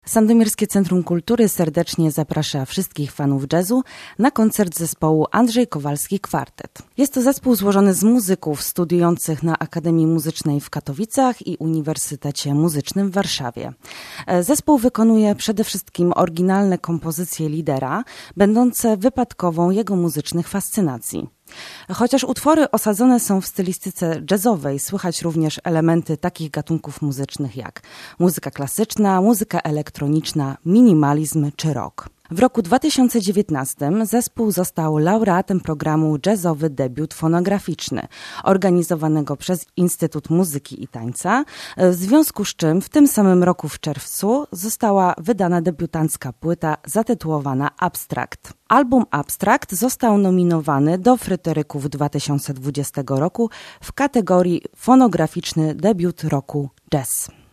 Sandomierskie Centrum Kultury serdecznie zaprasza wszystkich fanów jazzu na koncert zespołu Andrzej Kowalski Kwartet. Jest to zespół złożony z muzyków studiujących na Akademii Muzycznej w Katowicach i Uniwersytecie Muzycznym w Warszawie. Zespół wykonuje przede wszystkim oryginalne kompozycje lidera, będące wypadkową jego muzycznych fascynacji. Chociaż utwory osadzone są w stylistyce jazzowej, słychać również elementy takich gatunków muzycznych jak muzyka klasyczna, muzyka elektroniczna, minimalizm czy rock. W roku 2019 zespół został laureatem programu Jazzowy Debiut Fonograficzny, organizowanego przez Instytut Muzyki i Tańca, w związku z czym w tym samym roku w czerwcu została wydana debiutancka płyta zatytułowana Abstract. Album Abstract został nominowany do Fryderyków 2020 roku w kategorii Fonograficzny Debiut Roku Jazz.